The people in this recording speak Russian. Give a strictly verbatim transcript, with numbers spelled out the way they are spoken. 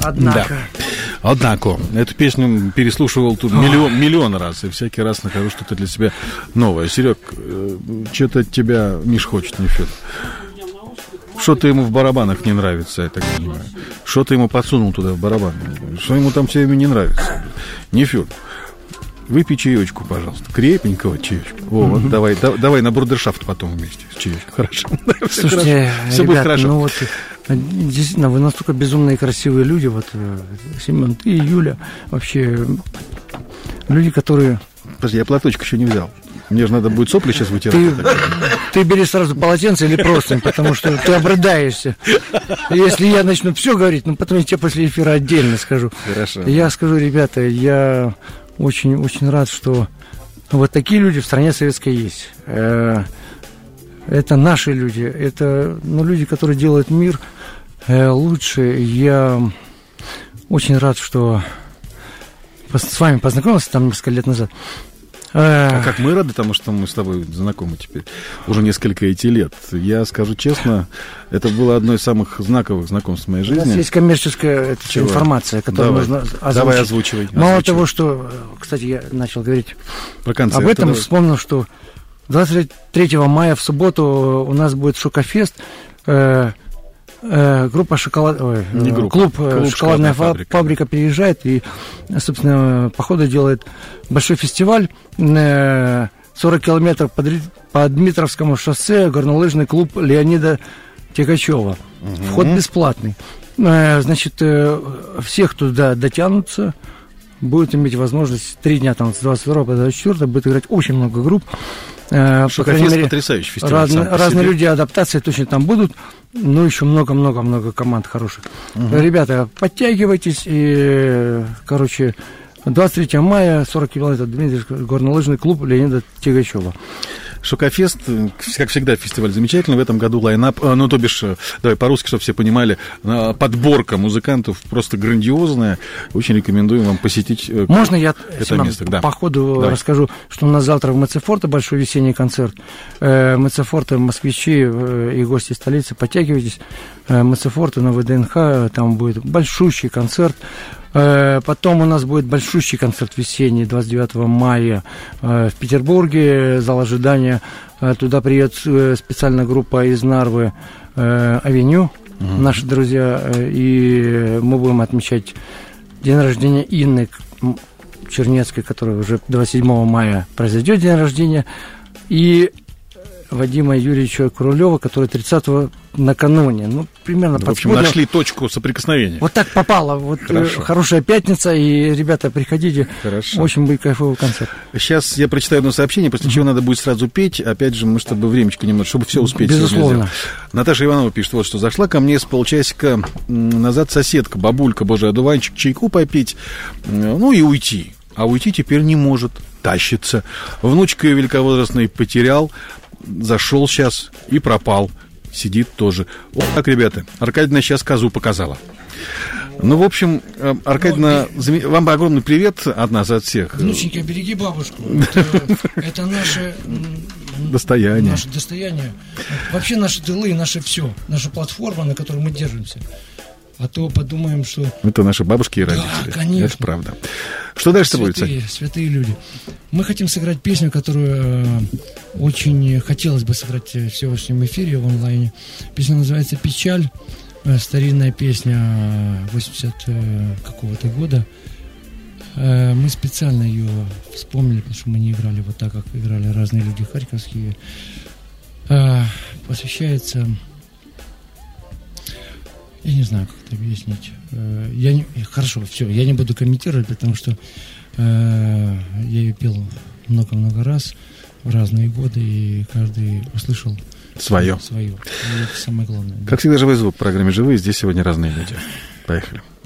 Однако. Да. Однако, эту песню переслушивал тут миллион, миллион раз, и всякий раз нахожу что-то для себя новое. Серег, что-то от тебя Миш хочет, не Федор. Что-то ему в барабанах не нравится, я так понимаю. Что-то ему подсунул туда в барабан. Что ему там все время не нравится. Не Федор. Выпей чаечку, пожалуйста. Крепенького чаечку. О, mm-hmm. вот давай, да, давай на брудершафт потом вместе с чаечкой. Хорошо. Слушайте, все ребят, будет хорошо. Ну вот, действительно, вы настолько безумные и красивые люди. Вот, Семен, ты и Юля. Вообще, люди, которые... Подожди, я платочек еще не взял. Мне же надо будет сопли сейчас вытирать. Ты, ты бери сразу полотенце или простынь, потому что ты обрыдаешься. Если я начну все говорить, ну потом я тебе после эфира отдельно скажу. Хорошо. Я скажу, ребята, я очень, очень рад, что вот такие люди в стране советской есть. Это наши люди, это ну, люди, которые делают мир лучше. Я очень рад, что с вами познакомился там несколько лет назад. А как мы рады тому, что мы с тобой знакомы теперь уже несколько эти лет. Я скажу честно, это было одно из самых знаковых знакомств в моей жизни. У нас есть коммерческая это, информация, которую давай, нужно озвучить. Давай озвучивай. Мало озвучивай. того, что, кстати, я начал говорить про концерт, об этом, давай. Вспомнил, что двадцать третьего мая в субботу у нас будет Шокофест. Э, э, группа шоколад... Ой, Не группа. Клуб, Клуб «Шоколадная фабрика». фабрика» приезжает и, собственно, по ходу делает большой фестиваль. Э, сорок километров по, по Дмитровскому шоссе, горнолыжный клуб Леонида Тягачева. Угу. Вход бесплатный. Э, значит, э, все, кто туда дотянутся, будут иметь возможность три дня, там, с двадцать второго по двадцать четвёртого будет играть очень много групп. Э, Шокофест потрясающий фестиваль. Разные, разные себе. люди, адаптации точно там будут. Ну, еще много-много-много команд хороших. Угу. Ребята, подтягивайтесь. И, короче, двадцать третьего мая, сорок километров, Дмитриевский горнолыжный клуб Леонида Тягачева. Шокофест, как всегда, фестиваль замечательный. В этом году лайнап, ну, то бишь, давай по-русски, чтобы все понимали, подборка музыкантов просто грандиозная. Очень рекомендуем вам посетить Можно я это Семен, место? Да. по ходу Давай. расскажу, что у нас завтра в Мецефорте большой весенний концерт. Мецефорте, москвичи и гости столицы, подтягивайтесь. Мецефорте на ВДНХ, там будет большущий концерт. Потом у нас будет большущий концерт весенний, двадцать девятого мая в Петербурге, зал ожидания. Туда приедет специальная группа из Нарвы «Авеню», угу. наши друзья, и мы будем отмечать день рождения Инны Чернецкой, которая уже двадцать седьмого мая произойдет день рождения, и Вадима Юрьевича Курулева, который тридцатого накануне. Ну, примерно в общем, нашли точку соприкосновения. Вот так попало. Вот хорошая пятница, и, ребята, приходите. Хорошо. Очень будет кайфовый концерт. Сейчас я прочитаю одно сообщение, после чего надо будет сразу петь. Опять же, мы, чтобы времечко немного, чтобы все успеть. Безусловно. Наташа Иванова пишет, вот что. Зашла ко мне с полчасика назад соседка, бабулька, божий одуванчик, чайку попить, ну и уйти. А уйти теперь не может, тащится. Внучка ее великовозрастной потерял, зашел сейчас и пропал. Сидит тоже. Вот так, ребята. Аркадьевна сейчас козу показала. Ну, в общем, Аркадьевна, вам огромный привет от нас, от всех. Внученька, береги бабушку. Это, это наше достояние. Наше достояние. Вообще наши тылы, наше все. Наша платформа, на которой мы держимся. А то подумаем, что... Это наши бабушки и родители. Да, конечно. Это правда. Что дальше будет? Святые, святые люди. Мы хотим сыграть песню, которую э, очень хотелось бы сыграть в сегодняшнем эфире в онлайне. Песня называется «Печаль». Э, старинная песня восемьдесят какого-то года. Э, мы специально ее вспомнили, потому что мы не играли вот так, как играли разные люди харьковские. Э, посвящается... Я не знаю, как это объяснить. Я не, хорошо, все, я не буду комментировать, потому что э, я ее пел много-много раз в разные годы, и каждый услышал свое. свое. И это самое главное. Как всегда, живой звук в программе «Живые». Здесь сегодня разные люди. Поехали.